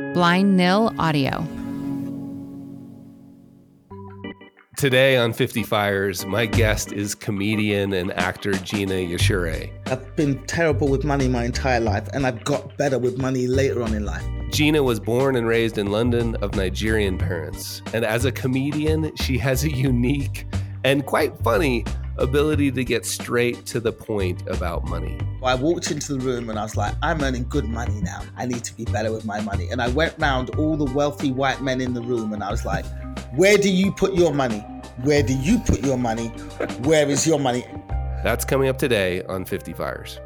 Blind Nil Audio. Today on 50 Fires, my guest is comedian and actor Gina Yashure. I've been terrible with money my entire life, and I've got better with money later on in life. Gina was born and raised in London of Nigerian parents. And as a comedian, she has a unique and quite funny ability to get straight to the point about money. I walked into the room and I was like, I'm earning good money now. I need to be better with my money. And I went round all the wealthy white men in the room and I was like, where do you put your money? Where do you put your money? Where is your money? That's coming up today on 50 Fires.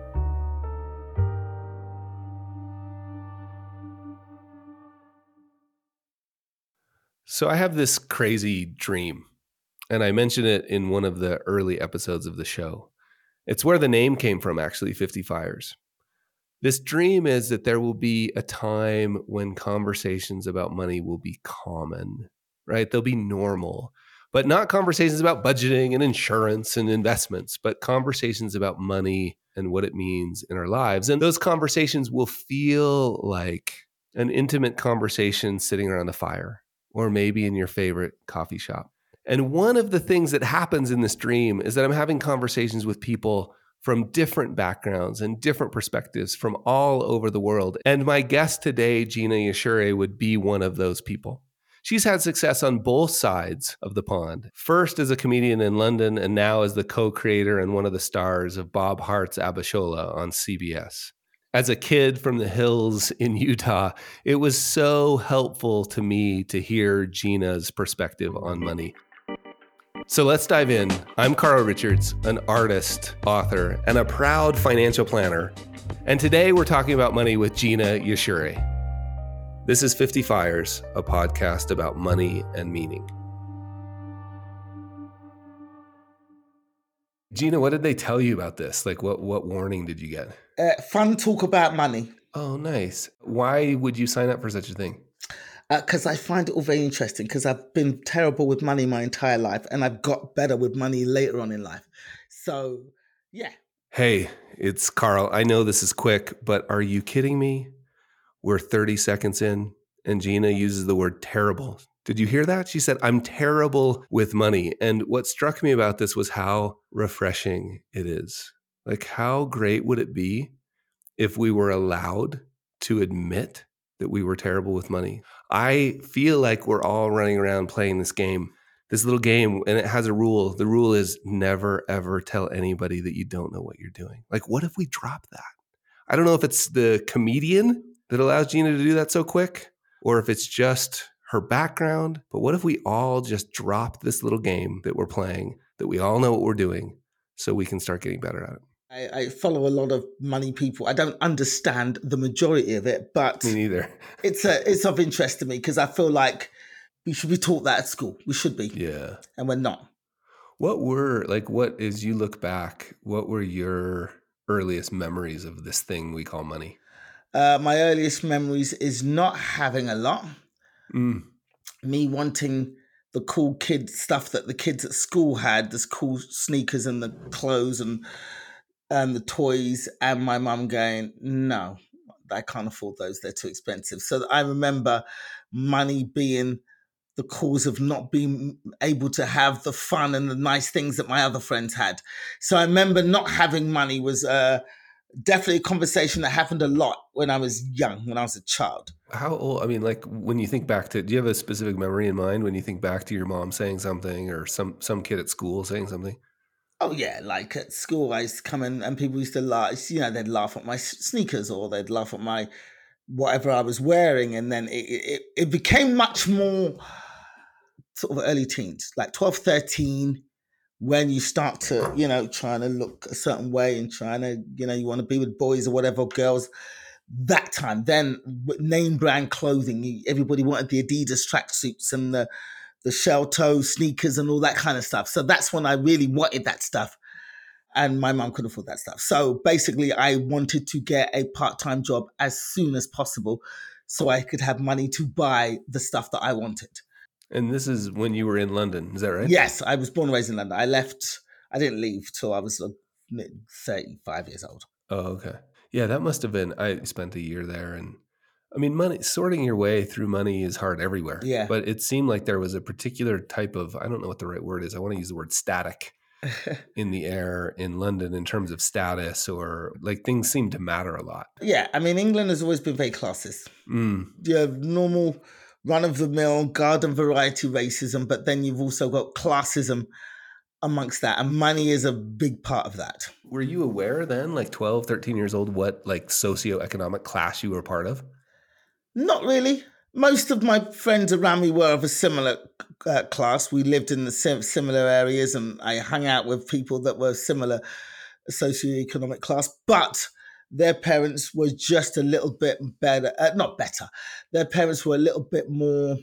So I have this crazy dream, and I mentioned it in one of the early episodes of the show. It's where the name came from, actually, 50 Fires. This dream is that there will be a time when conversations about money will be common, right? They'll be normal, but not conversations about budgeting and insurance and investments, but conversations about money and what it means in our lives. And those conversations will feel like an intimate conversation sitting around a fire, or maybe in your favorite coffee shop. And one of the things that happens in this dream is that I'm having conversations with people from different backgrounds and different perspectives from all over the world. And my guest today, Gina Yashure, would be one of those people. She's had success on both sides of the pond. First as a comedian in London, and now as the co-creator and one of the stars of Bob Hart's Abishola on CBS. As a kid from the hills in Utah, it was so helpful to me to hear Gina's perspective on money. So let's dive in. I'm Carl Richards, an artist, author, and a proud financial planner. And today we're talking about money with Gina Yashure. This is 50 Fires, a podcast about money and meaning. Gina, what did they tell you about this? Like, what warning did you get? Fun talk about money. Oh, nice. Why would you sign up for such a thing? Because I find it all very interesting, because I've been terrible with money my entire life, and I've got better with money later on in life. So, yeah. Hey, it's Carl. I know this is quick, but are you kidding me? We're 30 seconds in, and Gina uses the word terrible. Did you hear that? She said, I'm terrible with money. And what struck me about this was how refreshing it is. Like, how great would it be if we were allowed to admit that we were terrible with money? I feel like we're all running around playing this game, this little game, and it has a rule. The rule is never, ever tell anybody that you don't know what you're doing. Like, what if we drop that? I don't know if it's the comedian that allows Gina to do that so quick, or if it's just her background. But what if we all just drop this little game that we're playing, that we all know what we're doing, so we can start getting better at it? I follow a lot of money people. I don't understand the majority of it, but Me neither. It's of interest to me, because I feel like we should be taught that at school. We should be. Yeah. And we're not. As you look back, what were your earliest memories of this thing we call money? My earliest memories is not having a lot. Me wanting the cool kid stuff that the kids at school had, this cool sneakers and the clothes and the toys, and my mum going, no, I can't afford those. They're too expensive. So I remember money being the cause of not being able to have the fun and the nice things that my other friends had. So I remember not having money was definitely a conversation that happened a lot when I was young, when I was a child. How old? I mean, like, when you think back to, do you have a specific memory in mind when you think back to your mom saying something, or some kid at school saying something? Oh, yeah. Like at school, I used to come in and people used to laugh. You know, they'd laugh at my sneakers, or they'd laugh at my whatever I was wearing. And then it became much more sort of early teens, like 12, 13, when you start to, trying to look a certain way and trying to, you want to be with boys or whatever, girls. That time, then name brand clothing, everybody wanted the Adidas tracksuits and the shell toe sneakers and all that kind of stuff. So that's when I really wanted that stuff. And my mom couldn't afford that stuff. So basically, I wanted to get a part-time job as soon as possible so I could have money to buy the stuff that I wanted. And this is when you were in London, is that right? Yes, I was born and raised in London. I didn't leave till I was 35 years old. Oh, okay. Yeah, that must have been, I spent a year there, and I mean, money, sorting your way through money is hard everywhere. Yeah. But it seemed like there was a particular type of, I don't know what the right word is. I want to use the word static in the air in London in terms of status, or like things seem to matter a lot. Yeah, I mean, England has always been very classist. Mm. You have normal run-of-the-mill garden variety racism, but then you've also got classism amongst that, and money is a big part of that. Were you aware then, like 12, 13 years old, what like socioeconomic class you were part of? Not really. Most of my friends around me were of a similar class. We lived in the similar areas, and I hung out with people that were similar socioeconomic class, but their parents were just a little bit better, not better. Their parents were a little bit more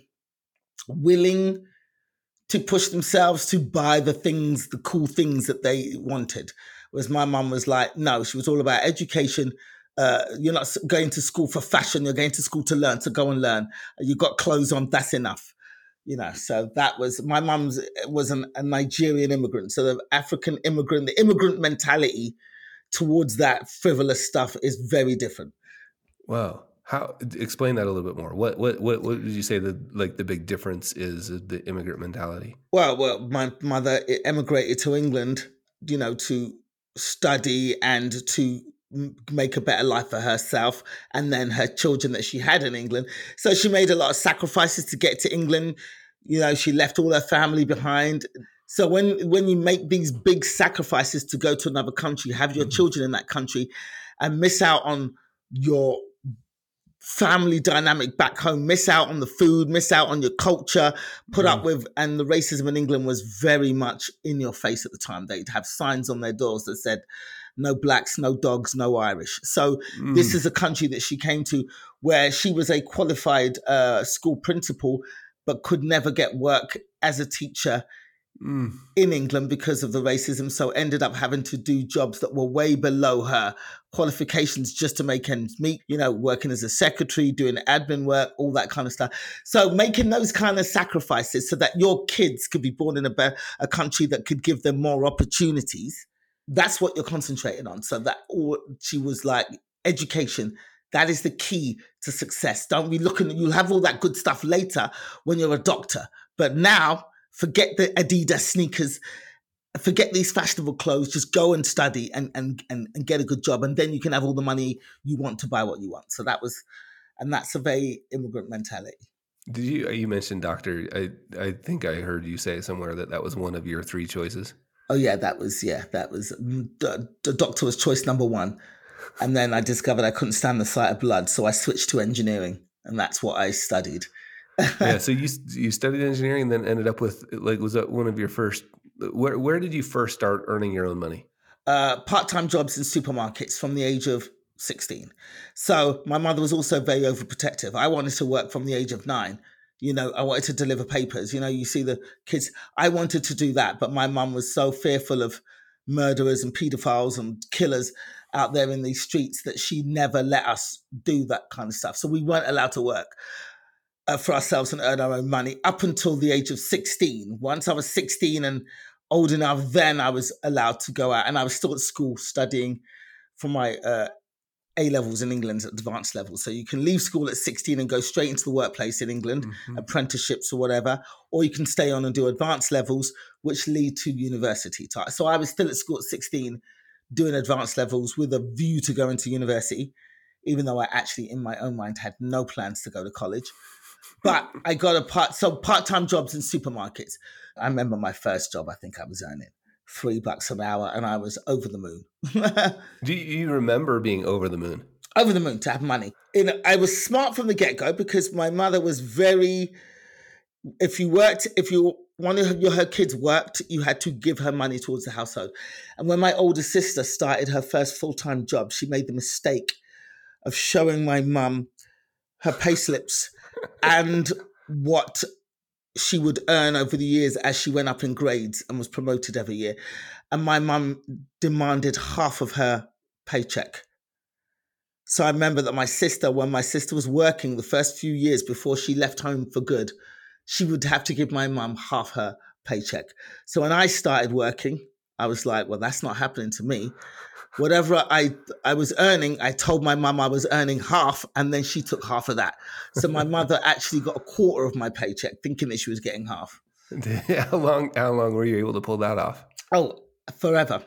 willing to push themselves to buy the things, the cool things that they wanted. Whereas my mum was like, no, she was all about education. You're not going to school for fashion. You're going to school to learn, so go and learn. You got clothes on, that's enough. You know, so that was, my mum was a Nigerian immigrant. So the African immigrant, the immigrant mentality towards that frivolous stuff is very different. Wow. How, explain that a little bit more. What did you say the big difference is of the immigrant mentality? Well, my mother emigrated to England, you know, to study and to make a better life for herself and then her children that she had in England. So she made a lot of sacrifices to get to England. You know, she left all her family behind. So when you make these big sacrifices to go to another country, have your children in that country, and miss out on your family dynamic back home, miss out on the food, miss out on your culture, put up with, and the racism in England was very much in your face at the time. They'd have signs on their doors that said, no blacks, no dogs, no Irish. So this is a country that she came to where she was a qualified school principal, but could never get work as a teacher in England because of the racism. So ended up having to do jobs that were way below her qualifications just to make ends meet, you know, working as a secretary, doing admin work, all that kind of stuff. So making those kind of sacrifices so that your kids could be born in a country that could give them more opportunities. That's what you're concentrating on. So that she was like, education, that is the key to success. Don't be looking, you'll have all that good stuff later when you're a doctor. But now, forget the Adidas sneakers, forget these fashionable clothes, just go and study and get a good job. And then you can have all the money you want to buy what you want. So that's a very immigrant mentality. Did you mentioned doctor? I think I heard you say somewhere that was one of your three choices. Oh yeah, that was the doctor was choice number one. And then I discovered I couldn't stand the sight of blood. So I switched to engineering, and that's what I studied. Yeah, so you studied engineering and then ended up with, like, was that one of your first, where did you first start earning your own money? Part-time jobs in supermarkets from the age of 16. So my mother was also very overprotective. I wanted to work from the age of 9. You know, I wanted to deliver papers. You know, you see the kids, I wanted to do that, but my mum was so fearful of murderers and pedophiles and killers out there in these streets that she never let us do that kind of stuff. So we weren't allowed to work for ourselves and earn our own money up until the age of 16. Once I was 16 and old enough, then I was allowed to go out, and I was still at school studying for my A-levels in England, advanced levels. So you can leave school at 16 and go straight into the workplace in England, apprenticeships or whatever, or you can stay on and do advanced levels, which lead to university. So I was still at school at 16 doing advanced levels with a view to going to university, even though I actually in my own mind had no plans to go to college. But I got part-time jobs in supermarkets. I remember my first job, I think I was earning $3 an hour, and I was over the moon. Do you remember being over the moon? Over the moon to have money. I was smart from the get-go because my mother was very, if one of her kids worked, you had to give her money towards the household. And when my older sister started her first full-time job, she made the mistake of showing my mum her payslips and what she would earn over the years as she went up in grades and was promoted every year. And my mum demanded half of her paycheck. So I remember that when my sister was working the first few years before she left home for good, she would have to give my mum half her paycheck. So when I started working, I was like, well, that's not happening to me. whatever I was earning, I told my mum I was earning half, and then she took half of that. So my mother actually got a quarter of my paycheck, thinking that she was getting half. How long were you able to pull that off? Oh, forever.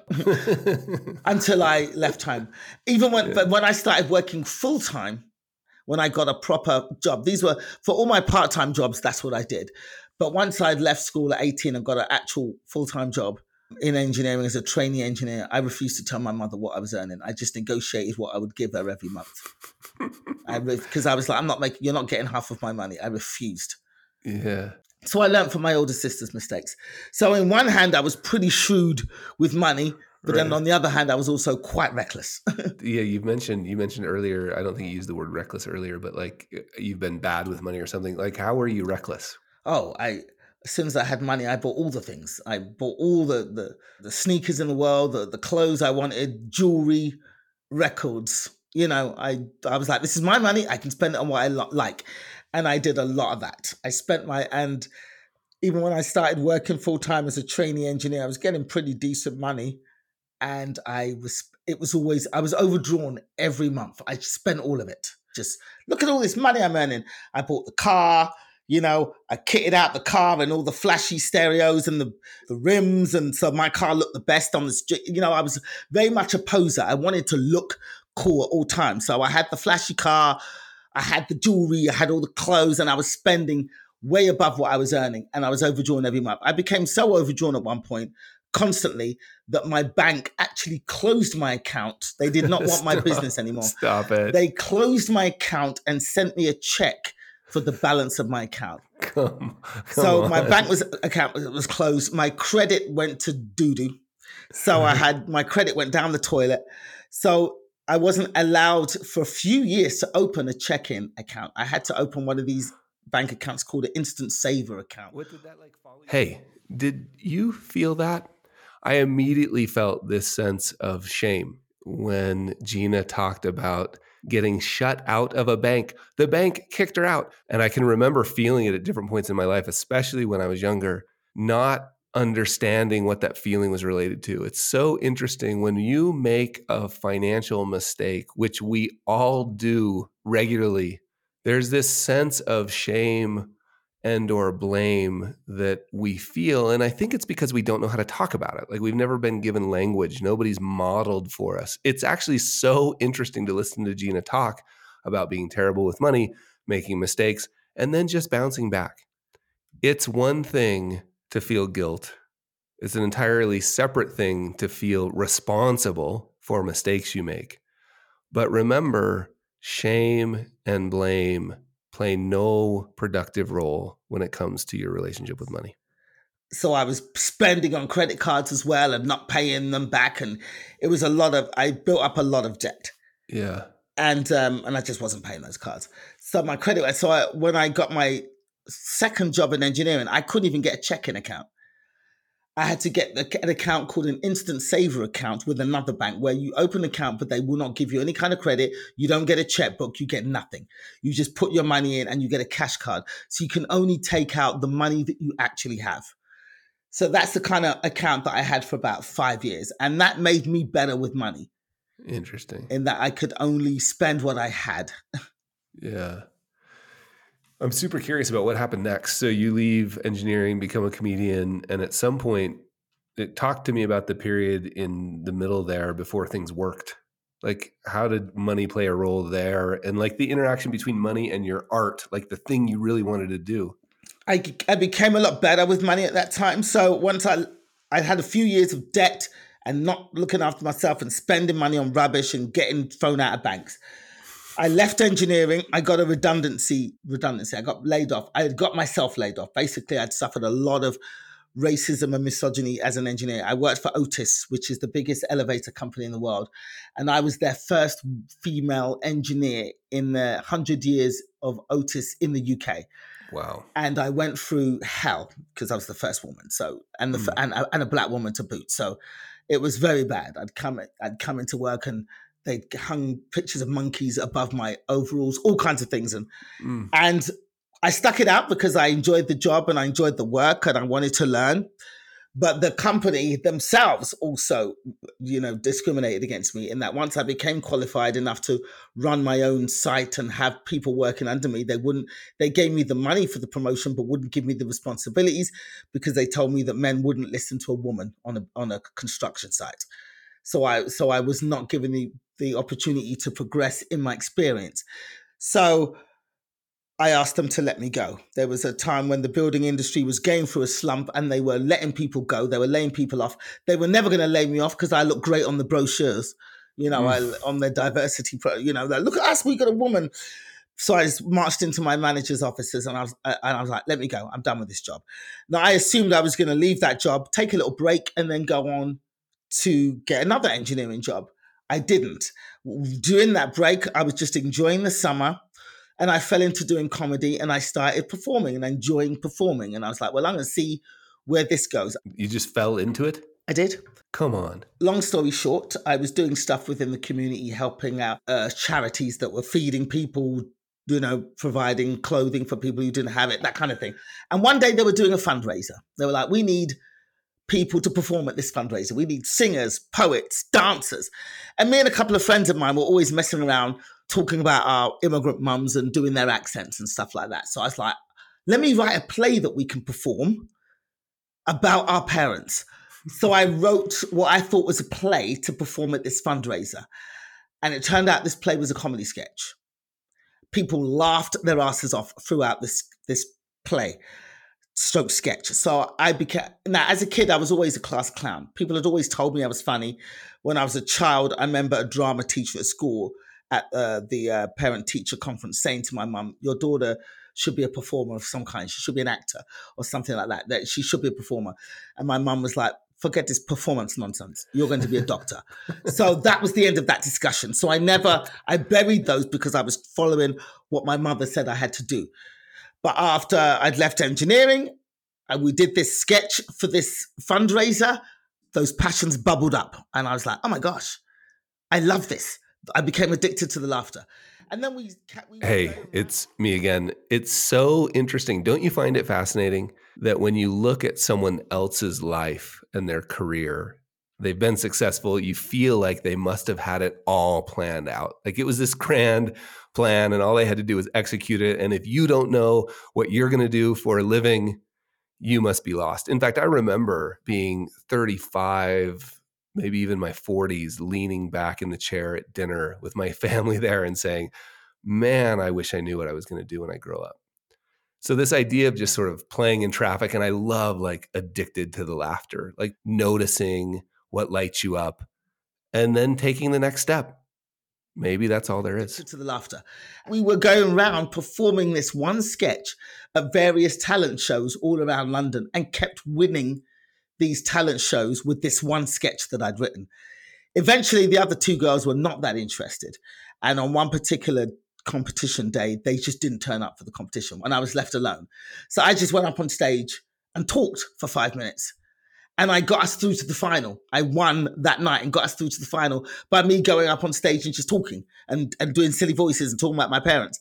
Until I left home. Even when I started working full time, when I got a proper job, these were for all my part-time jobs, that's what I did. But once I'd left school at 18 and got an actual full-time job in engineering as a trainee engineer, I refused to tell my mother what I was earning. I just negotiated what I would give her every month. Because I was like, you're not getting half of my money. I refused. Yeah. So I learned from my older sister's mistakes. So in one hand, I was pretty shrewd with money, but then on the other hand, I was also quite reckless. Yeah, you mentioned earlier, I don't think you used the word reckless earlier, but like you've been bad with money or something. Like, how were you reckless? Oh, as soon as I had money, I bought all the things. I bought all the sneakers in the world, the clothes I wanted, jewelry, records. You know, I was like, this is my money. I can spend it on what I like. And I did a lot of that. And even when I started working full time as a trainee engineer, I was getting pretty decent money. And I was overdrawn every month. I spent all of it. Just look at all this money I'm earning. I bought the car, you know, I kitted out the car and all the flashy stereos and the rims. And so my car looked the best on the street. You know, I was very much a poser. I wanted to look cool at all times. So I had the flashy car, I had the jewelry, I had all the clothes, and I was spending way above what I was earning. And I was overdrawn every month. I became so overdrawn at one point, constantly, that my bank actually closed my account. They did not want my business anymore. Stop it. They closed my account and sent me a check for the balance of my account. Come so on. My bank account was closed. My credit went to doo-doo. So my credit went down the toilet. So I wasn't allowed for a few years to open a check-in account. I had to open one of these bank accounts called an instant saver account. What did that like follow you? Hey, did you feel that? I immediately felt this sense of shame when Gina talked about getting shut out of a bank. The bank kicked her out. And I can remember feeling it at different points in my life, especially when I was younger, not understanding what that feeling was related to. It's so interesting when you make a financial mistake, which we all do regularly, there's this sense of shame and or blame that we feel. And I think it's because we don't know how to talk about it. Like we've never been given language. Nobody's modeled for us. It's actually so interesting to listen to Gina talk about being terrible with money, making mistakes, and then just bouncing back. It's one thing to feel guilt. It's an entirely separate thing to feel responsible for mistakes you make. But remember, shame and blame play no productive role when it comes to your relationship with money. So I was spending on credit cards as well and not paying them back. And it was I built up a lot of debt. Yeah. And I just wasn't paying those cards. So my credit, when I got my second job in engineering, I couldn't even get a checking account. I had to get an account called an instant saver account with another bank where you open an account, but they will not give you any kind of credit. You don't get a checkbook. You get nothing. You just put your money in and you get a cash card. So you can only take out the money that you actually have. So that's the kind of account that I had for about 5 years. And that made me better with money. Interesting. In that I could only spend what I had. Yeah. I'm super curious about what happened next. So you leave engineering, become a comedian, and at some point, talk to me about the period in the middle there before things worked. Like, how did money play a role there? And like the interaction between money and your art, like the thing you really wanted to do. I became a lot better with money at that time. So once I had a few years of debt and not looking after myself and spending money on rubbish and getting thrown out of banks, I left engineering. I got a redundancy. I got laid off. I had got myself laid off. Basically, I'd suffered a lot of racism and misogyny as an engineer. I worked for Otis, which is the biggest elevator company in the world. And I was their first female engineer in the 100 years of Otis in the UK. Wow. And I went through hell because I was the first woman. So, and a black woman to boot. So it was very bad. I'd come into work and they hung pictures of monkeys above my overalls, all kinds of things. And I stuck it out because I enjoyed the job and I enjoyed the work and I wanted to learn. But the company themselves also, discriminated against me in that once I became qualified enough to run my own site and have people working under me, they gave me the money for the promotion, but wouldn't give me the responsibilities because they told me that men wouldn't listen to a woman on a construction site. So I was not given the opportunity to progress in my experience. So I asked them to let me go. There was a time when the building industry was going through a slump and they were letting people go. They were laying people off. They were never going to lay me off because I look great on the brochures, on the diversity, like, look at us, we got a woman. So I just marched into my manager's offices and I was like, let me go. I'm done with this job. Now, I assumed I was going to leave that job, take a little break and then go on to get another engineering job. I didn't. During that break, I was just enjoying the summer. And I fell into doing comedy and I started performing and enjoying performing. And I was like, well, I'm going to see where this goes. You just fell into it? I did. Come on. Long story short, I was doing stuff within the community, helping out charities that were feeding people, providing clothing for people who didn't have it, that kind of thing. And one day they were doing a fundraiser. They were like, we need people to perform at this fundraiser. We need singers, poets, dancers. And me and a couple of friends of mine were always messing around talking about our immigrant mums and doing their accents and stuff like that. So I was like, let me write a play that we can perform about our parents. So I wrote what I thought was a play to perform at this fundraiser. And it turned out this play was a comedy sketch. People laughed their asses off throughout this play. Stroke sketch. So now as a kid, I was always a class clown. People had always told me I was funny. When I was a child, I remember a drama teacher at school at the parent-teacher conference saying to my mum, your daughter should be a performer of some kind. She should be an actor or something like that. That she should be a performer. And my mum was like, forget this performance nonsense. You're going to be a doctor. So that was the end of that discussion. So I buried those because I was following what my mother said I had to do. But after I'd left engineering, we did this sketch for this fundraiser. Those passions bubbled up. And I was like, oh my gosh, I love this. I became addicted to the laughter. And then Hey, it's me again. It's so interesting. Don't you find it fascinating that when you look at someone else's life and their career, they've been successful, you feel like they must have had it all planned out. Like it was this grand plan and all they had to do was execute it. And if you don't know what you're going to do for a living, you must be lost. In fact, I remember being 35, maybe even my 40s, leaning back in the chair at dinner with my family there and saying, man, I wish I knew what I was going to do when I grow up. So this idea of just sort of playing in traffic, and I love like addicted to the laughter, like noticing what lights you up and then taking the next step. Maybe that's all there is. To the laughter. We were going around performing this one sketch at various talent shows all around London and kept winning these talent shows with this one sketch that I'd written. Eventually, the other two girls were not that interested. And on one particular competition day, they just didn't turn up for the competition and I was left alone. So I just went up on stage and talked for 5 minutes. And I got us through to the final. I won that night and got us through to the final by me going up on stage and just talking and doing silly voices and talking about my parents.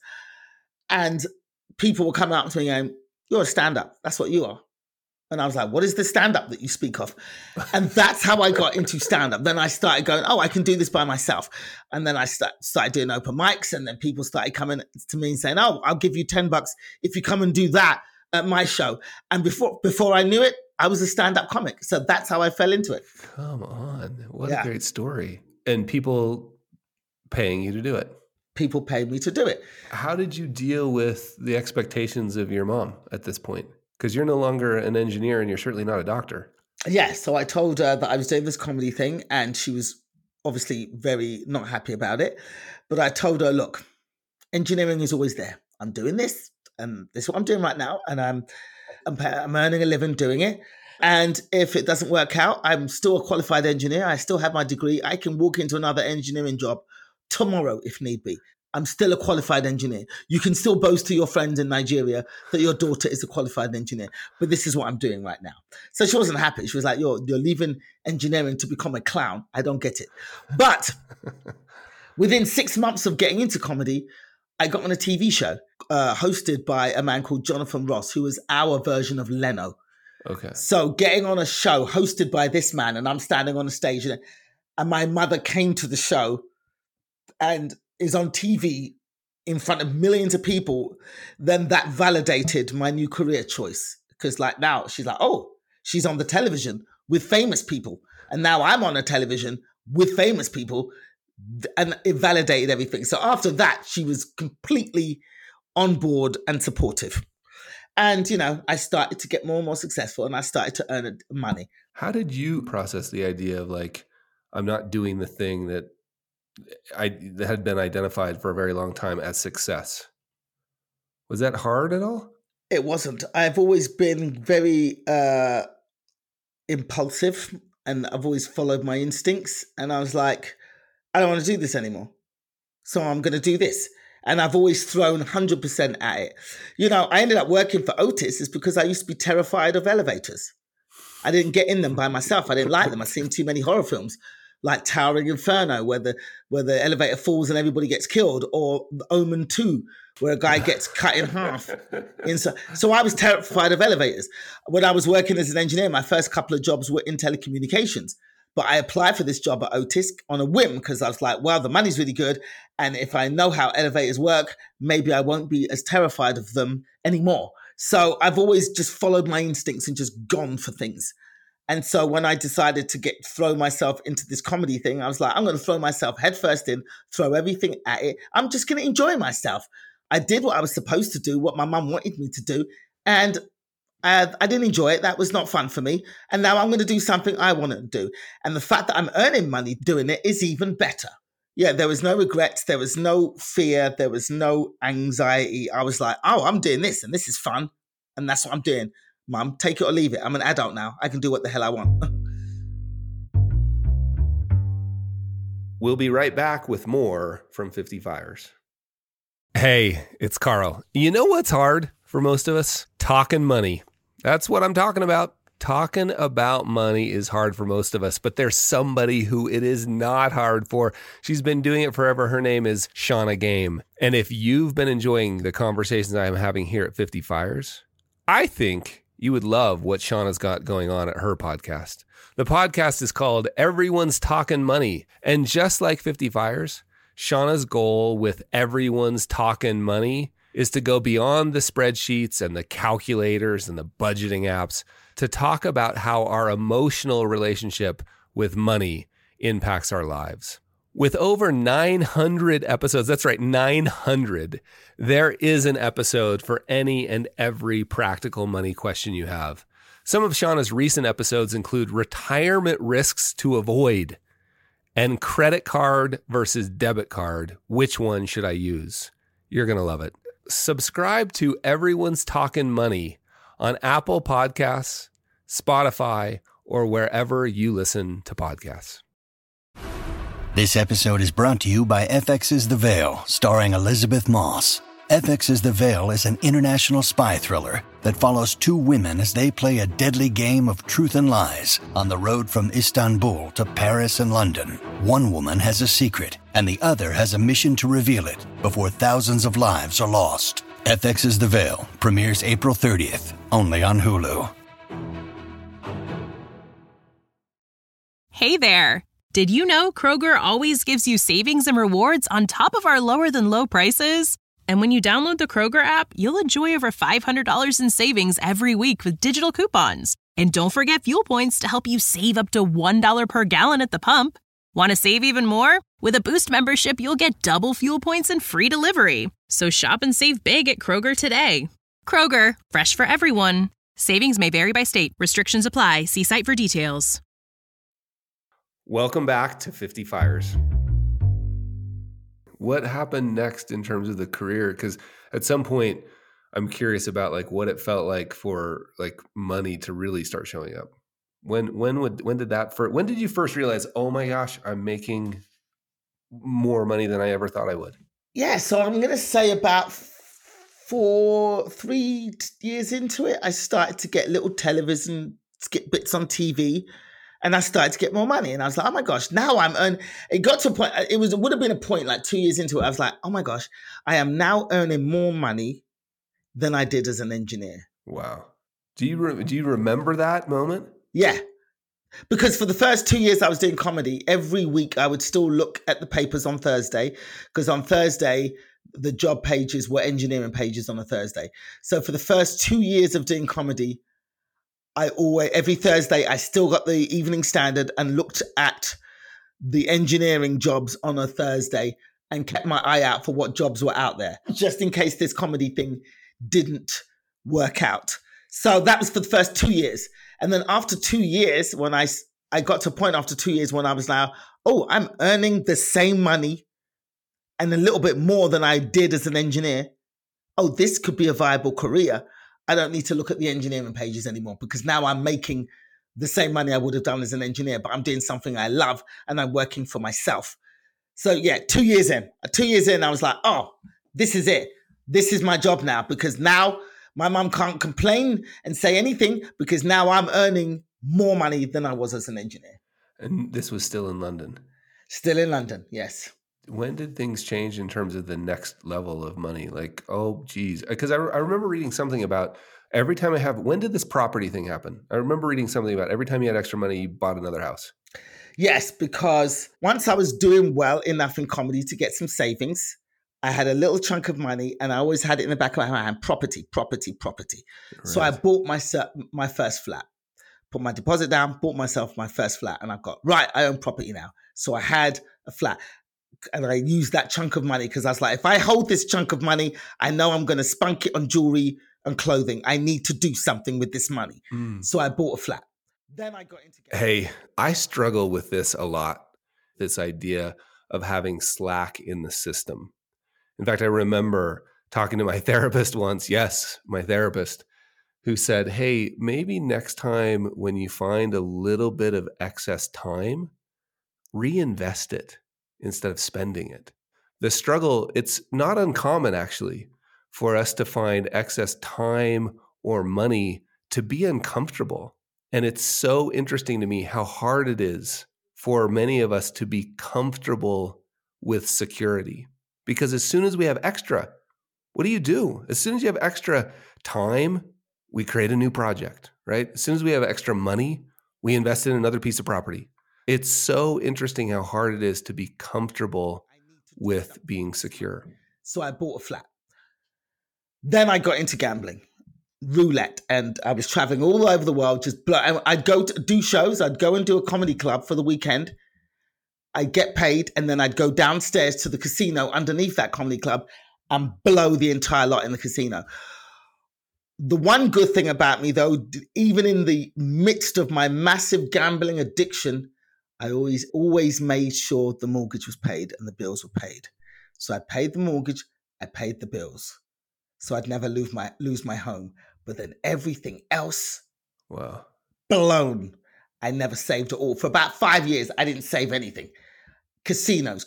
And people were coming up to me going, you're a stand-up. That's what you are. And I was like, what is the stand-up that you speak of? And that's how I got into stand-up. Then I started going, oh, I can do this by myself. And then I started doing open mics. And then people started coming to me and saying, oh, I'll give you $10 if you come and do that at my show. And before I knew it, I was a stand-up comic. So that's how I fell into it. Come on. What a great story. And people paying you to do it. People paid me to do it. How did you deal with the expectations of your mom at this point? Because you're no longer an engineer and you're certainly not a doctor. Yeah. So I told her that I was doing this comedy thing and she was obviously very not happy about it. But I told her, look, engineering is always there. I'm doing this and this is what I'm doing right now. And I'm earning a living doing it. And if it doesn't work out, I'm still a qualified engineer. I still have my degree. I can walk into another engineering job tomorrow if need be. I'm still a qualified engineer. You can still boast to your friends in Nigeria that your daughter is a qualified engineer. But this is what I'm doing right now. So she wasn't happy. She was like, you're leaving engineering to become a clown. I don't get it. But within 6 months of getting into comedy, I got on a TV show hosted by a man called Jonathan Ross, who was our version of Leno. Okay. So getting on a show hosted by this man, and I'm standing on a stage, and my mother came to the show and is on TV in front of millions of people, then that validated my new career choice. Because like now she's like, oh, she's on the television with famous people. And now I'm on a television with famous people. And it validated everything. So after that, she was completely on board and supportive. And, you know, I started to get more and more successful and I started to earn money. How did you process the idea of like, I'm not doing the thing that had been identified for a very long time as success? Was that hard at all? It wasn't. I've always been very impulsive and I've always followed my instincts. And I was like, I don't want to do this anymore. So I'm going to do this. And I've always thrown 100% at it. You know, I ended up working for Otis is because I used to be terrified of elevators. I didn't get in them by myself. I didn't like them. I've seen too many horror films like Towering Inferno, where the elevator falls and everybody gets killed, or Omen 2, where a guy gets cut in half. So I was terrified of elevators. When I was working as an engineer, my first couple of jobs were in telecommunications. But I applied for this job at Otis on a whim because I was like, well, the money's really good. And if I know how elevators work, maybe I won't be as terrified of them anymore. So I've always just followed my instincts and just gone for things. And so when I decided to throw myself into this comedy thing, I was like, I'm going to throw myself headfirst in, throw everything at it. I'm just going to enjoy myself. I did what I was supposed to do, what my mum wanted me to do. And I didn't enjoy it. That was not fun for me. And now I'm going to do something I want to do. And the fact that I'm earning money doing it is even better. Yeah, there was no regrets. There was no fear. There was no anxiety. I was like, oh, I'm doing this and this is fun. And that's what I'm doing. Mum, take it or leave it. I'm an adult now. I can do what the hell I want. We'll be right back with more from 50 Fires. Hey, it's Carl. You know what's hard for most of us? Talking money. That's what I'm talking about. Talking about money is hard for most of us, but there's somebody who it is not hard for. She's been doing it forever. Her name is Shannah Game. And if you've been enjoying the conversations I'm having here at 50 Fires, I think you would love what Shannah's got going on at her podcast. The podcast is called Everyone's Talking Money. And just like 50 Fires, Shannah's goal with Everyone's Talking Money is to go beyond the spreadsheets and the calculators and the budgeting apps to talk about how our emotional relationship with money impacts our lives. With over 900 episodes, that's right, 900, there is an episode for any and every practical money question you have. Some of Shannah's recent episodes include retirement risks to avoid and credit card versus debit card. Which one should I use? You're going to love it. Subscribe to Everyone's Talking Money on Apple Podcasts, Spotify, or wherever you listen to podcasts. This episode is brought to you by FX's The Veil, starring Elizabeth Moss. FX's The Veil is an international spy thriller that follows two women as they play a deadly game of truth and lies on the road from Istanbul to Paris and London. One woman has a secret, and the other has a mission to reveal it before thousands of lives are lost. FX's The Veil premieres April 30th, only on Hulu. Hey there! Did you know Kroger always gives you savings and rewards on top of our lower-than-low prices? And when you download the Kroger app, you'll enjoy over $500 in savings every week with digital coupons. And don't forget fuel points to help you save up to $1 per gallon at the pump. Want to save even more? With a Boost membership, you'll get double fuel points and free delivery. So shop and save big at Kroger today. Kroger, fresh for everyone. Savings may vary by state. Restrictions apply. See site for details. Welcome back to 50 Fires. What happened next in terms of the career? Because at some point, I'm curious about like what it felt like for like money to really start showing up. When did you first realize, oh my gosh, I'm making more money than I ever thought I would? Yeah, so I'm going to say about 3 years into it, I started to get little television skit bits on TV. And I started to get more money. And I was like, oh my gosh, now I'm earning. It got to a point, it would have been a point like 2 years into it. I was like, oh my gosh, I am now earning more money than I did as an engineer. Wow. Do you remember that moment? Yeah. Because for the first 2 years I was doing comedy, every week I would still look at the papers on Thursday, because on Thursday, the job pages were engineering pages on a Thursday. So for the first 2 years of doing comedy, every Thursday, I still got the Evening Standard and looked at the engineering jobs on a Thursday and kept my eye out for what jobs were out there, just in case this comedy thing didn't work out. So that was for the first 2 years. And then after 2 years, when I got to a point after 2 years when I was now, I'm earning the same money and a little bit more than I did as an engineer. This could be a viable career. I don't need to look at the engineering pages anymore, because now I'm making the same money I would have done as an engineer, but I'm doing something I love and I'm working for myself. So yeah, 2 years in, I was like, this is it. This is my job now, because now my mum can't complain and say anything, because now I'm earning more money than I was as an engineer. And this was still in London? Still in London, yes. When did things change in terms of the next level of money? Like, because I remember reading something about every time when did this property thing happen? I remember reading something about every time you had extra money, you bought another house. Yes, because once I was doing well enough in comedy to get some savings, I had a little chunk of money and I always had it in the back of my mind, property. Right. So I bought my first flat, put my deposit down, bought myself my first flat, and I own property now. So I had a flat and I used that chunk of money because I was like, if I hold this chunk of money, I know I'm going to spunk it on jewelry and clothing. I need to do something with this money. So I bought a flat. Then I got into Hey, I struggle with this a lot, this idea of having slack in the system. In fact, I remember talking to my therapist once, who said, hey, maybe next time when you find a little bit of excess time, reinvest it instead of spending it. The struggle, it's not uncommon actually for us to find excess time or money to be uncomfortable. And it's so interesting to me how hard it is for many of us to be comfortable with security. Because as soon as we have extra, what do? As soon as you have extra time, we create a new project, right? As soon as we have extra money, we invest in another piece of property. It's so interesting how hard it is to be comfortable with being secure. So I bought a flat. Then I got into gambling, roulette, and I was traveling all over the world. I'd go to do shows. I'd go and do a comedy club for the weekend. I'd get paid, and then I'd go downstairs to the casino underneath that comedy club and blow the entire lot in the casino. The one good thing about me, though, even in the midst of my massive gambling addiction, I always made sure the mortgage was paid and the bills were paid. So I paid the mortgage, I paid the bills. So I'd never lose my home. But then everything else, blown. I never saved at all. For about 5 years, I didn't save anything. Casinos,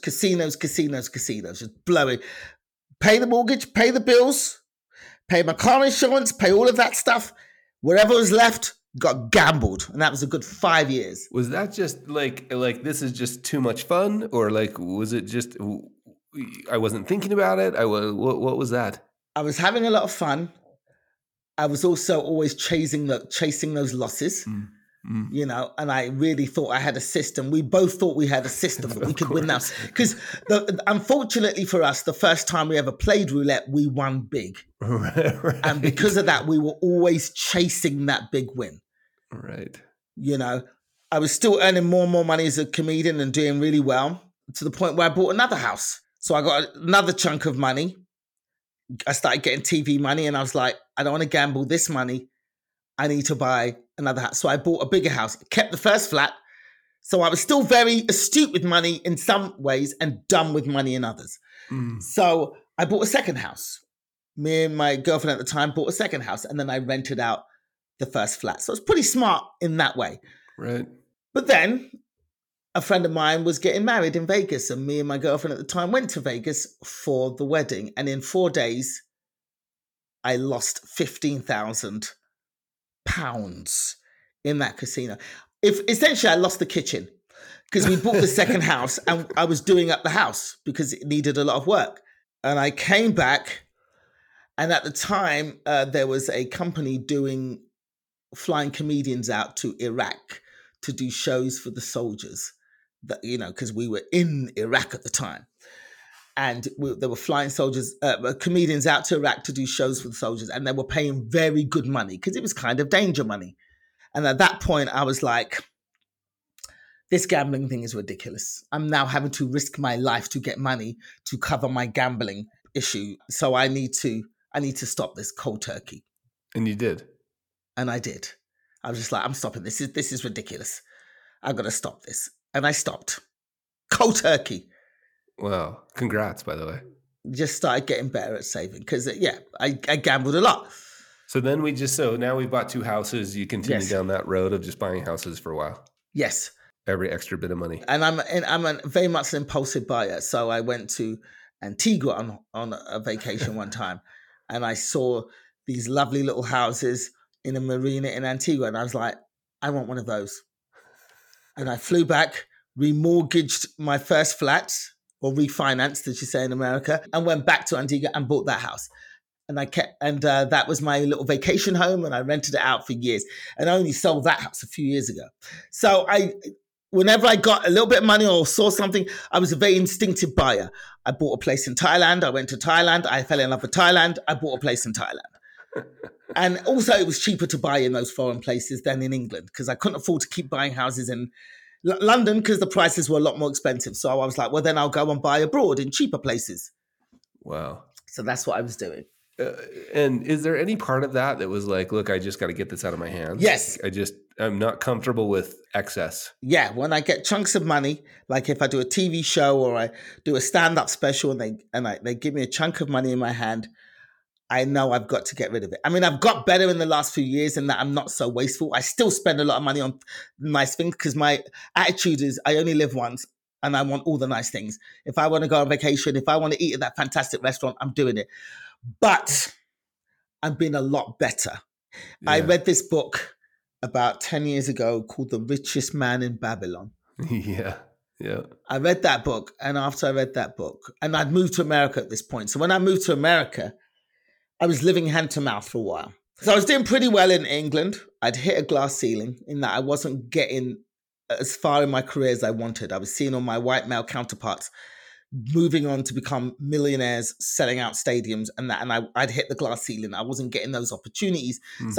just blowing. Pay the mortgage, pay the bills, pay my car insurance, pay all of that stuff. Whatever was left got gambled. And that was a good 5 years. Was that just like this is just too much fun? Or like, was it just, I wasn't thinking about it? What was that? I was having a lot of fun. I was also always chasing those losses. You know, and I really thought I had a system. We both thought we had a system that we could win now. Because unfortunately for us, the first time we ever played roulette, we won big. Right. And because of that, we were always chasing that big win. Right. You know, I was still earning more and more money as a comedian and doing really well, to the point where I bought another house. So I got another chunk of money. I started getting TV money, and I was like, I don't want to gamble this money. I need to buy another house. So I bought a bigger house, kept the first flat. So I was still very astute with money in some ways and dumb with money in others. So I bought a second house. Me and my girlfriend at the time bought a second house, and then I rented out the first flat. So it's pretty smart in that way. Right. But then a friend of mine was getting married in Vegas, and me and my girlfriend at the time went to Vegas for the wedding. And in 4 days, I lost £15,000 in that casino. Essentially, I lost the kitchen because we bought the second house and I was doing up the house because it needed a lot of work. And I came back, and at the time, there was a company doing flying comedians out to Iraq to do shows for the soldiers, that, you know, because we were in Iraq at the time. And they were flying comedians out to Iraq to do shows for the soldiers, and they were paying very good money because it was kind of danger money. And at that point, I was like, this gambling thing is ridiculous. I'm now having to risk my life to get money to cover my gambling issue. So I need to stop this cold turkey. And you did. And I did. I was just like, I'm stopping this. This is ridiculous. I've got to stop this. And I stopped. Cold turkey. Wow. Congrats, by the way. Just started getting better at saving because, I gambled a lot. So then now we've bought 2 houses. You continue down that road of just buying houses for a while. Yes. Every extra bit of money. And I'm very much an impulsive buyer. So I went to Antigua on a vacation one time, and I saw these lovely little houses in a marina in Antigua. And I was like, I want one of those. And I flew back, remortgaged my first flat, or refinanced, as you say in America, and went back to Antigua and bought that house. And that was my little vacation home, and I rented it out for years. And I only sold that house a few years ago. So whenever I got a little bit of money or saw something, I was a very instinctive buyer. I bought a place in Thailand. I went to Thailand. I fell in love with Thailand. I bought a place in Thailand. And also it was cheaper to buy in those foreign places than in England because I couldn't afford to keep buying houses in London because the prices were a lot more expensive. So I was like, well, then I'll go and buy abroad in cheaper places. Wow. So that's what I was doing. And is there any part of that was like, look, I just got to get this out of my hands? Yes. I'm not comfortable with excess. Yeah. When I get chunks of money, like if I do a TV show or I do a stand-up special and they give me a chunk of money in my hand, I know I've got to get rid of it. I mean, I've got better in the last few years in that I'm not so wasteful. I still spend a lot of money on nice things because my attitude is I only live once and I want all the nice things. If I want to go on vacation, if I want to eat at that fantastic restaurant, I'm doing it. But I've been a lot better. Yeah. I read this book about 10 years ago called The Richest Man in Babylon. Yeah. Yeah. I read that book. And after I read that book, and I'd moved to America at this point. So when I moved to America, I was living hand to mouth for a while. So I was doing pretty well in England. I'd hit a glass ceiling in that I wasn't getting as far in my career as I wanted. I was seeing all my white male counterparts moving on to become millionaires, selling out stadiums and that. And I'd hit the glass ceiling. I wasn't getting those opportunities. So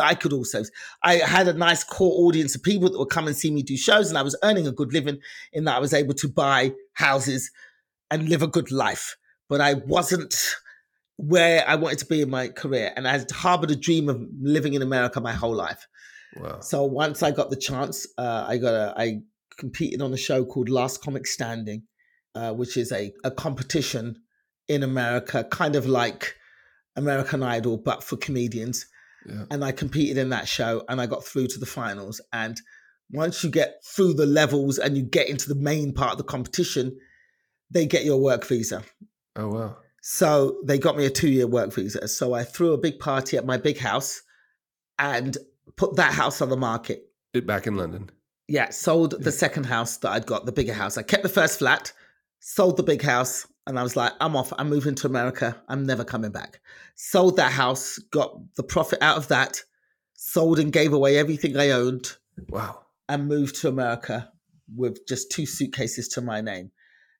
I had a nice core audience of people that would come and see me do shows, and I was earning a good living in that I was able to buy houses and live a good life. But I wasn't where I wanted to be in my career. And I had harbored a dream of living in America my whole life. Wow. So once I got the chance, I competed on a show called Last Comic Standing, which is a competition in America, kind of like American Idol, but for comedians. Yeah. And I competed in that show and I got through to the finals. And once you get through the levels and you get into the main part of the competition, they get your work visa. Oh, wow. So they got me a 2-year work visa. So I threw a big party at my big house and put that house on the market. Back in London? Yeah, sold the second house that I'd got, the bigger house. I kept the first flat, sold the big house, and I was like, I'm off. I'm moving to America. I'm never coming back. Sold that house, got the profit out of that, sold and gave away everything I owned. Wow. And moved to America with just 2 suitcases to my name.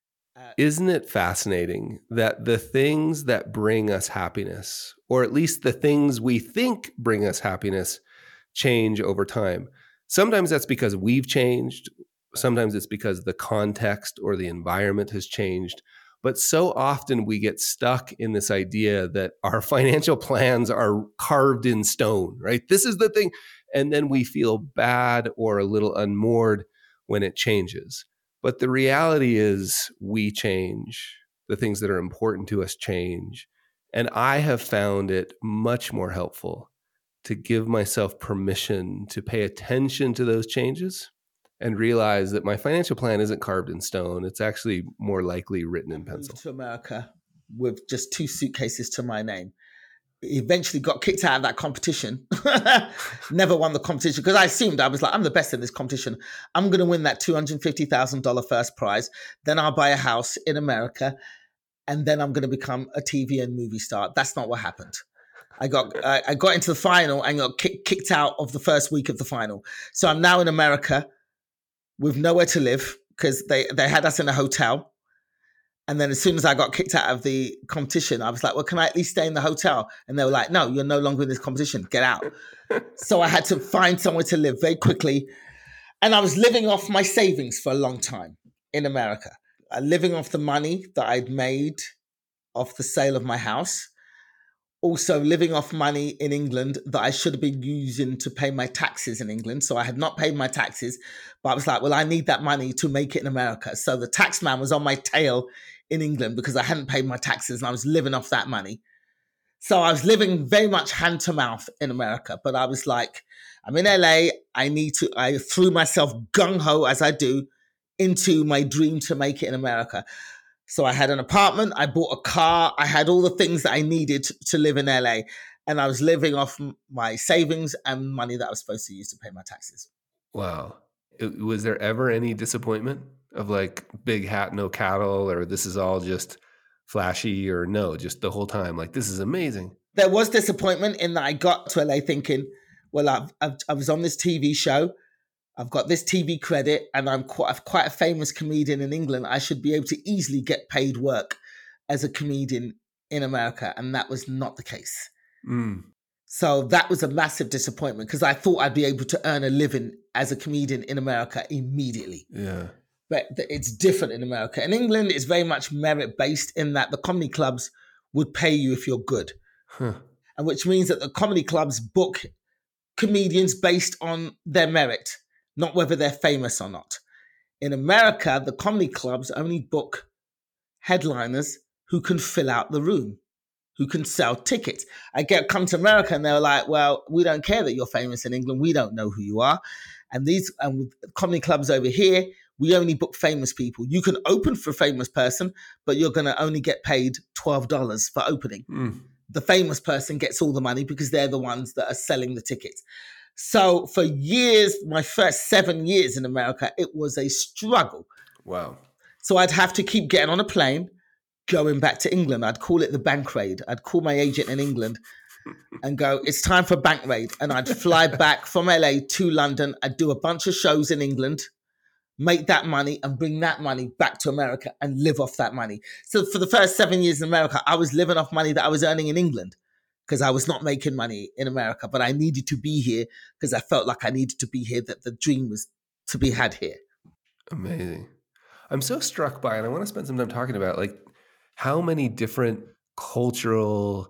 Isn't it fascinating that the things that bring us happiness, or at least the things we think bring us happiness, change over time? Sometimes that's because we've changed. Sometimes it's because the context or the environment has changed. But so often we get stuck in this idea that our financial plans are carved in stone, right? This is the thing. And then we feel bad or a little unmoored when it changes. But the reality is we change. The things that are important to us change. And I have found it much more helpful to give myself permission to pay attention to those changes and realize that my financial plan isn't carved in stone. It's actually more likely written in pencil. Moved to America with just 2 suitcases to my name. Eventually got kicked out of that competition. Never won the competition because I assumed I was like, I'm the best in this competition. I'm going to win that $250,000 first prize. Then I'll buy a house in America. And then I'm going to become a TV and movie star. That's not what happened. I got into the final and got kicked out of the first week of the final. So I'm now in America with nowhere to live because they had us in a hotel. And then as soon as I got kicked out of the competition, I was like, well, can I at least stay in the hotel? And they were like, no, you're no longer in this competition. Get out. So I had to find somewhere to live very quickly. And I was living off my savings for a long time in America. Living off the money that I'd made off the sale of my house. Also living off money in England that I should have been using to pay my taxes in England. So I had not paid my taxes, but I was like, well, I need that money to make it in America. So the tax man was on my tail in England because I hadn't paid my taxes and I was living off that money. So I was living very much hand to mouth in America, but I was like, I'm in LA. I threw myself gung-ho as I do into my dream to make it in America. So I had an apartment, I bought a car, I had all the things that I needed to live in LA. And I was living off my savings and money that I was supposed to use to pay my taxes. Wow. Was there ever any disappointment of like big hat, no cattle, or this is all just flashy, or no, just the whole time, like this is amazing? There was disappointment in that I got to LA thinking, well, I was on this TV show. I've got this TV credit and I'm quite a famous comedian in England. I should be able to easily get paid work as a comedian in America. And that was not the case. Mm. So that was a massive disappointment because I thought I'd be able to earn a living as a comedian in America immediately. Yeah. But it's different in America. In England, it's very much merit-based in that the comedy clubs would pay you if you're good. Huh. And which means that the comedy clubs book comedians based on their merit, not whether they're famous or not. In America, the comedy clubs only book headliners who can fill out the room, who can sell tickets. I come to America and they're like, well, we don't care that you're famous in England. We don't know who you are. And with comedy clubs over here, we only book famous people. You can open for a famous person, but you're going to only get paid $12 for opening. Mm. The famous person gets all the money because they're the ones that are selling the tickets. So for years, my first 7 years in America, it was a struggle. Wow. So I'd have to keep getting on a plane, going back to England. I'd call it the bank raid. I'd call my agent in England and go, it's time for bank raid. And I'd fly back from LA to London. I'd do a bunch of shows in England, make that money and bring that money back to America and live off that money. So for the first 7 years in America, I was living off money that I was earning in England because I was not making money in America, but I needed to be here because I felt like I needed to be here, that the dream was to be had here. Amazing. I'm so struck by, and I want to spend some time talking about like how many different cultural,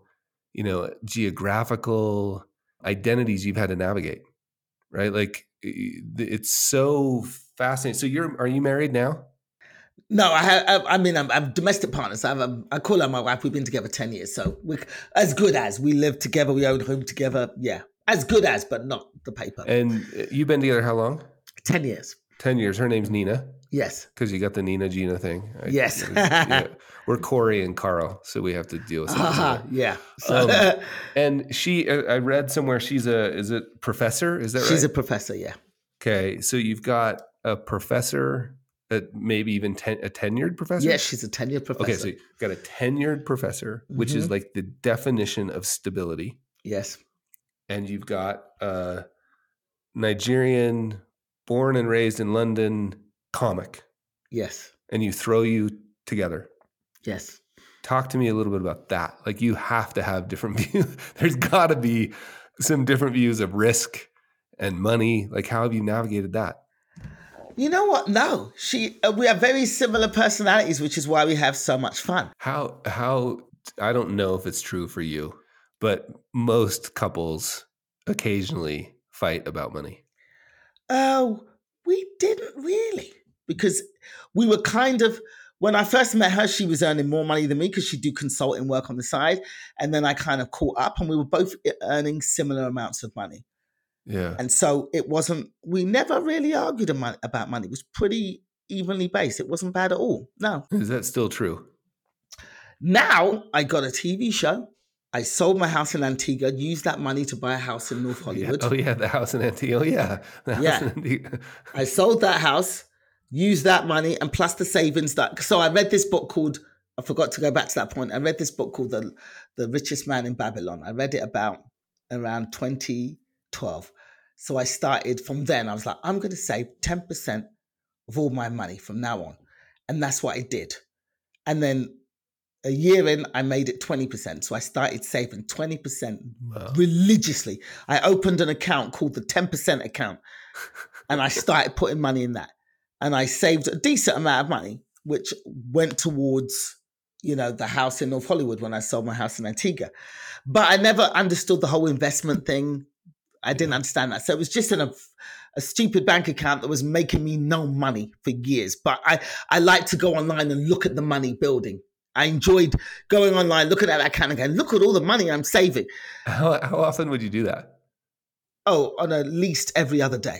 geographical identities you've had to navigate, right? Like it's so fascinating. So are you married now? No, I'm domestic partners. I call her my wife. We've been together 10 years. So we're as good as. We live together. We own a home together. Yeah. As good as, but not the paper. And you've been together how long? 10 years. 10 years. Her name's Nina. Yes. Because you got the Nina Gina thing. Yes. We're Corey and Carl, so we have to deal with something. Yeah. And I read somewhere is it professor? Is that right? She's a professor, yeah. Okay. So you've got a professor, maybe even a tenured professor? Yes, she's a tenured professor. Okay, so you've got a tenured professor, which is like the definition of stability. Yes. And you've got a Nigerian, born and raised in London comic. Yes. And you throw you together. Yes. Talk to me a little bit about that. Like you have to have different views. There's got to be some different views of risk and money. Like how have you navigated that? You know what? No, we have very similar personalities, which is why we have so much fun. How I don't know if it's true for you, but most couples occasionally fight about money. Oh, we didn't really, because we were when I first met her, she was earning more money than me because she'd do consulting work on the side. And then I kind of caught up and we were both earning similar amounts of money. Yeah. And so we never really argued about money. It was pretty evenly based. It wasn't bad at all. No. Is that still true? Now I got a TV show. I sold my house in Antigua, used that money to buy a house in North Hollywood. Yeah. Oh, yeah. The house in Antigua. Oh, yeah. The house in Antigua. I sold that house, used that money, and plus the savings so I read this book called I forgot to go back to that point. I read this book called The Richest Man in Babylon. I read it about around 2012. So I started from then. I was like, I'm going to save 10% of all my money from now on. And that's what I did. And then a year in, I made it 20%. So I started saving 20% religiously. I opened an account called the 10% account and I started putting money in that. And I saved a decent amount of money, which went towards, the house in North Hollywood when I sold my house in Antigua. But I never understood the whole investment thing. I didn't understand that. So it was just in a stupid bank account that was making me no money for years. But I like to go online and look at the money building. I enjoyed going online, looking at that account and going, look at all the money I'm saving. How often would you do that? Oh, on at least every other day.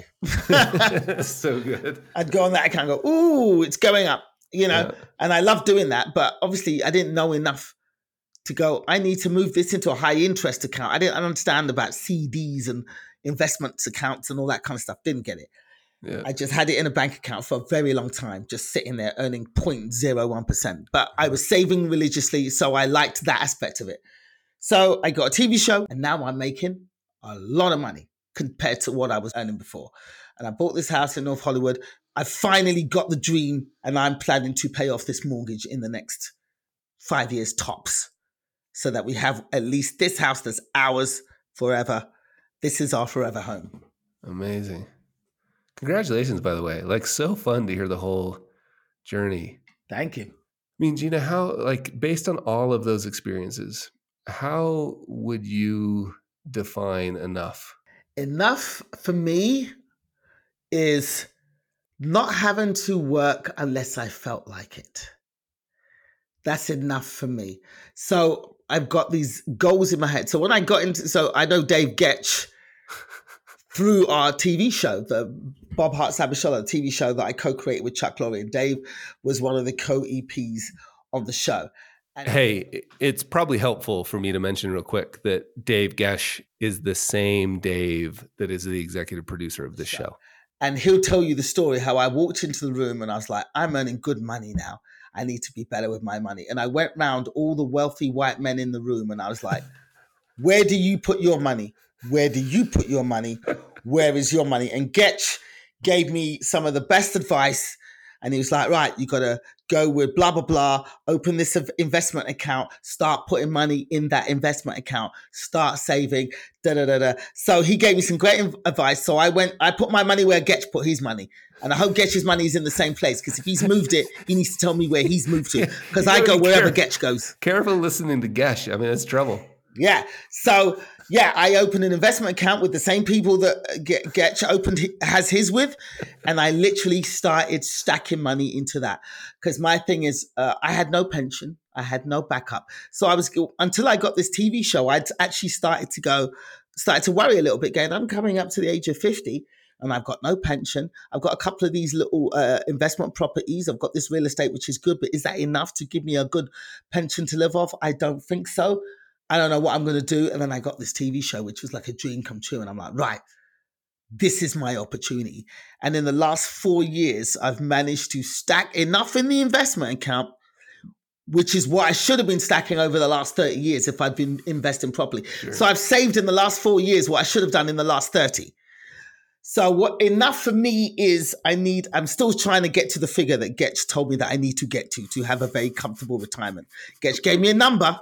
So good. I'd go on that account and go, ooh, it's going up, and I love doing that. But obviously I didn't know enough to go, I need to move this into a high interest account. I didn't understand about CDs and investments accounts and all that kind of stuff. Didn't get it. Yeah. I just had it in a bank account for a very long time, just sitting there earning 0.01%. But I was saving religiously, so I liked that aspect of it. So I got a TV show, and now I'm making a lot of money compared to what I was earning before. And I bought this house in North Hollywood. I finally got the dream, and I'm planning to pay off this mortgage in the next 5 years tops, so that we have at least this house that's ours forever. This is our forever home. Amazing. Congratulations, by the way. So fun to hear the whole journey. Thank you. I mean, Gina, how, based on all of those experiences, how would you define enough? Enough for me is not having to work unless I felt like it. That's enough for me. So I've got these goals in my head. So when I got into, so I know Dave Getch through our TV show, the Bob Hart's Abishola TV show that I co-created with Chuck Lorre. And Dave was one of the co-EPs of the show. And hey, it's probably helpful for me to mention real quick that Dave Getch is the same Dave that is the executive producer of this show. And he'll tell you the story how I walked into the room and I was like, I'm earning good money now. I need to be better with my money. And I went round all the wealthy white men in the room and I was like, where do you put your money? Where do you put your money? Where is your money? And Getch gave me some of the best advice. And he was like, right, you got to go with blah, blah, blah, open this investment account, start putting money in that investment account, start saving, da, da, da, da. So he gave me some great advice. So I put my money where Getch put his money. And I hope Getch's money is in the same place, because if he's moved it, he needs to tell me where he's moved to, because I go wherever Getch goes. Careful listening to Getch. I mean, it's trouble. Yeah. So, yeah, I opened an investment account with the same people that Getch has his with. And I literally started stacking money into that. Because my thing is, I had no pension. I had no backup. So until I got this TV show, I'd actually started to worry a little bit, going, I'm coming up to the age of 50 and I've got no pension. I've got a couple of these little investment properties. I've got this real estate, which is good, but is that enough to give me a good pension to live off? I don't think so. I don't know what I'm going to do. And then I got this TV show, which was like a dream come true. And I'm like, right, this is my opportunity. And in the last 4 years, I've managed to stack enough in the investment account, which is what I should have been stacking over the last 30 years if I'd been investing properly. Sure. So I've saved in the last 4 years what I should have done in the last 30. So what enough for me is I'm still trying to get to the figure that Getch told me that I need to get to have a very comfortable retirement. Getch gave me a number.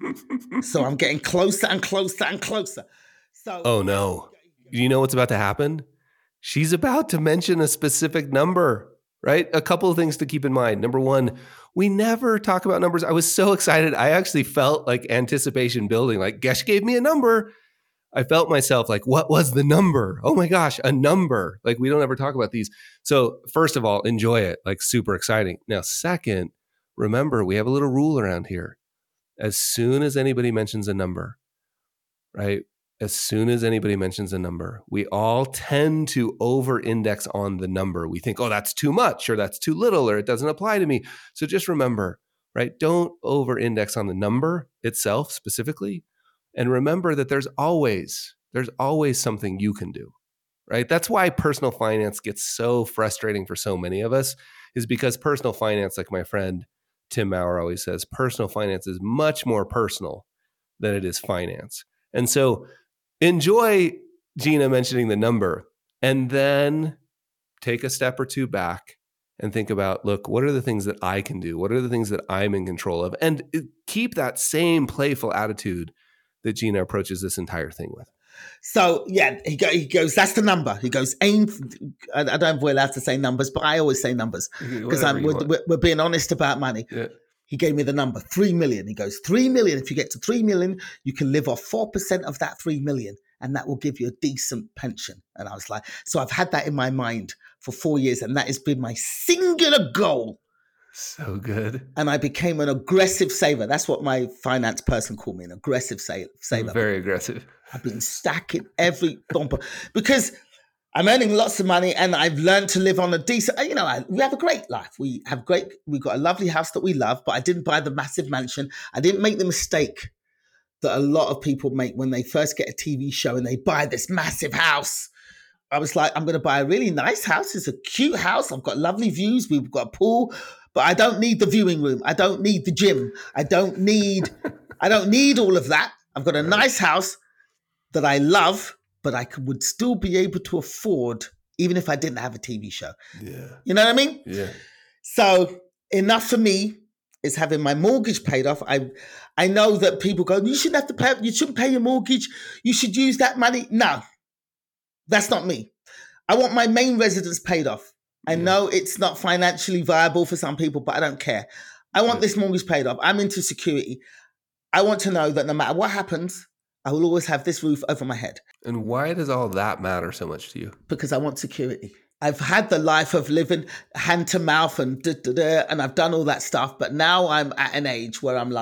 So I'm getting closer and closer and closer. So oh no. You know what's about to happen? She's about to mention a specific number, right? A couple of things to keep in mind. Number one, we never talk about numbers. I was so excited. I actually felt like anticipation building, like Getch gave me a number. I felt myself like, what was the number? Oh my gosh, a number. Like, we don't ever talk about these. So first of all, enjoy it, like super exciting. Now, second, remember, we have a little rule around here. As soon as anybody mentions a number, right? As soon as anybody mentions a number, we all tend to over-index on the number. We think, oh, that's too much, or that's too little, or it doesn't apply to me. So just remember, right? Don't over-index on the number itself specifically. And remember that there's always something you can do, right? That's why personal finance gets so frustrating for so many of us, is because personal finance, like my friend Tim Maurer always says, personal finance is much more personal than it is finance. And so enjoy Gina mentioning the number, and then take a step or two back and think about, look, what are the things that I can do? What are the things that I'm in control of? And keep that same playful attitude that Gina approaches this entire thing with. So yeah, he goes, that's the number. He goes, aim. I don't know if we're allowed to say numbers, but I always say numbers because we're being honest about money. Yeah. He gave me the number, 3 million. He goes, 3 million. If you get to 3 million, you can live off 4% of that 3 million. And that will give you a decent pension. And I was like, so I've had that in my mind for 4 years. And that has been my singular goal. So good. And I became an aggressive saver. That's what my finance person called me, an aggressive saver. Very aggressive. I've been stacking every bumper because I'm earning lots of money and I've learned to live on a decent, we have a great life. We've got a lovely house that we love, but I didn't buy the massive mansion. I didn't make the mistake that a lot of people make when they first get a TV show and they buy this massive house. I was like, I'm going to buy a really nice house. It's a cute house. I've got lovely views. We've got a pool, but I don't need the viewing room. I don't need the gym. I don't need all of that. I've got a nice house that I love, but I would still be able to afford even if I didn't have a TV show. Yeah. You know what I mean? Yeah. So enough for me is having my mortgage paid off. I know that people go, you shouldn't pay your mortgage. You should use that money. No, that's not me. I want my main residence paid off. I know it's not financially viable for some people, but I don't care. I want this mortgage paid off. I'm into security. I want to know that no matter what happens, I will always have this roof over my head. And why does all that matter so much to you? Because I want security. I've had the life of living hand to mouth and and I've done all that stuff. But now I'm at an age where I'm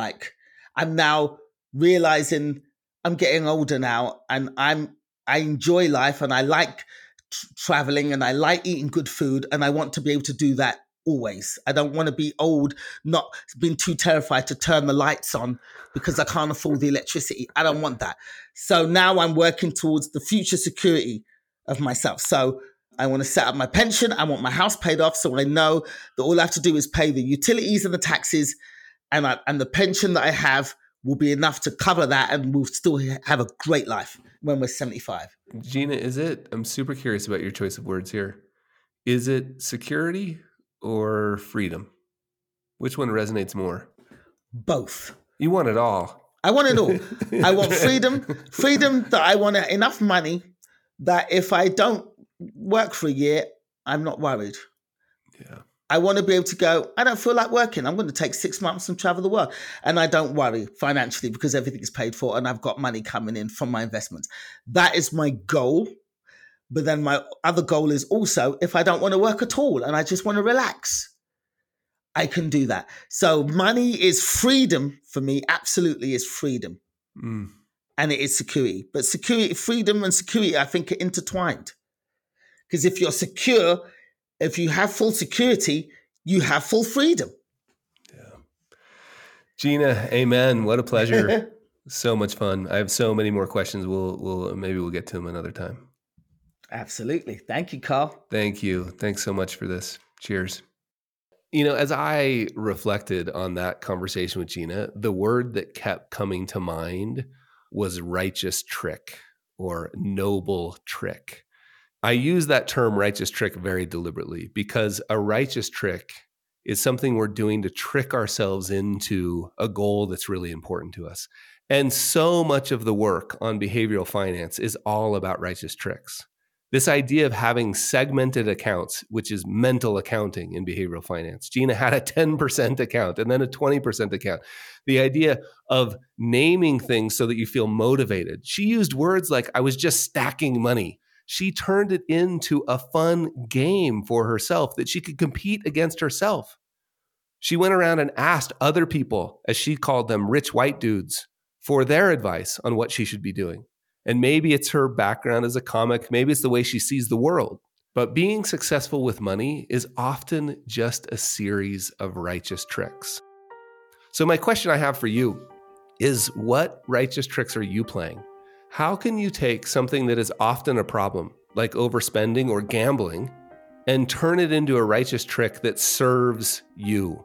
now realizing I'm getting older now and I enjoy life and I like traveling and I like eating good food and I want to be able to do that always. I don't want to be old, not being too terrified to turn the lights on because I can't afford the electricity. I don't want that. So now I'm working towards the future security of myself. So I want to set up my pension. I want my house paid off. So I know that all I have to do is pay the utilities and the taxes and the pension that I have will be enough to cover that and we'll still have a great life when we're 75. Gina, I'm super curious about your choice of words here. Is it security or freedom? Which one resonates more? Both. You want it all. I want it all. I want freedom that I want enough money that if I don't work for a year, I'm not worried. Yeah. I want to be able to go, I don't feel like working. I'm going to take 6 months and travel the world. And I don't worry financially because everything is paid for and I've got money coming in from my investments. That is my goal. But then my other goal is also if I don't want to work at all and I just want to relax, I can do that. So money is freedom for me. Absolutely is freedom. Mm. And it is security. But security, freedom and security, I think are intertwined. Because if you're secure, if you have full security, you have full freedom. Yeah. Gina, amen. What a pleasure. So much fun. I have so many more questions. Maybe we'll get to them another time. Absolutely. Thank you, Carl. Thank you. Thanks so much for this. Cheers. As I reflected on that conversation with Gina, the word that kept coming to mind was righteous trick or noble trick. I use that term righteous trick very deliberately because a righteous trick is something we're doing to trick ourselves into a goal that's really important to us. And so much of the work on behavioral finance is all about righteous tricks. This idea of having segmented accounts, which is mental accounting in behavioral finance. Gina had a 10% account and then a 20% account. The idea of naming things so that you feel motivated. She used words like, I was just stacking money. She turned it into a fun game for herself that she could compete against herself. She went around and asked other people, as she called them, rich white dudes, for their advice on what she should be doing. And maybe it's her background as a comic, maybe it's the way she sees the world. But being successful with money is often just a series of righteous tricks. So my question I have for you is, what righteous tricks are you playing? How can you take something that is often a problem, like overspending or gambling, and turn it into a righteous trick that serves you?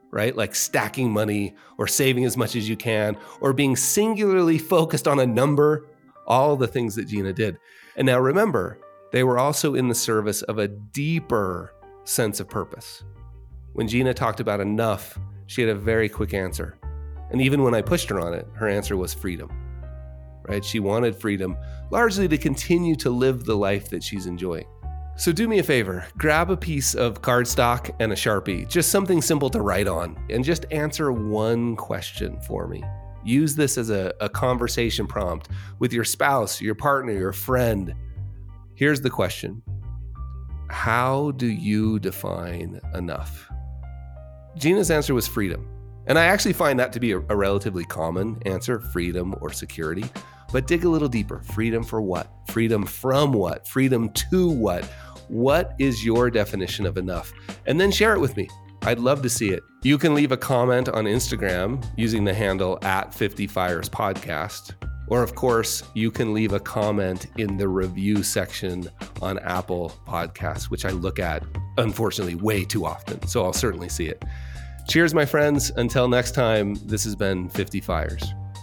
right? Like stacking money or saving as much as you can or being singularly focused on a number, all the things that Gina did. And now remember, they were also in the service of a deeper sense of purpose. When Gina talked about enough, she had a very quick answer. And even when I pushed her on it, her answer was freedom, right? She wanted freedom largely to continue to live the life that she's enjoying. So do me a favor, grab a piece of cardstock and a Sharpie, just something simple to write on, and just answer one question for me. Use this as a conversation prompt with your spouse, your partner, your friend. Here's the question. How do you define enough? Gina's answer was freedom. And I actually find that to be a relatively common answer, freedom or security. But dig a little deeper. Freedom for what? Freedom from what? Freedom to what? What is your definition of enough? And then share it with me. I'd love to see it. You can leave a comment on Instagram using the handle @50firespodcast. Or of course, you can leave a comment in the review section on Apple Podcasts, which I look at, unfortunately, way too often. So I'll certainly see it. Cheers, my friends. Until next time, this has been 50 Fires.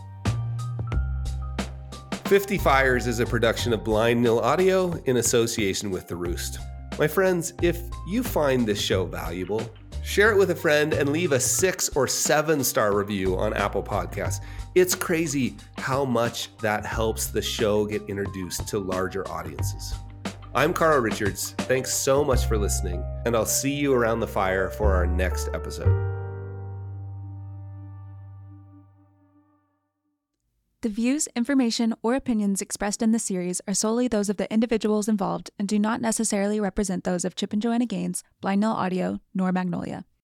50 Fires is a production of Blind Nil Audio in association with The Roost. My friends, if you find this show valuable, share it with a friend and leave a 6 or 7-star review on Apple Podcasts. It's crazy how much that helps the show get introduced to larger audiences. I'm Carl Richards. Thanks so much for listening, and I'll see you around the fire for our next episode. The views, information, or opinions expressed in this series are solely those of the individuals involved and do not necessarily represent those of Chip and Joanna Gaines, Blind Nil Audio, nor Magnolia.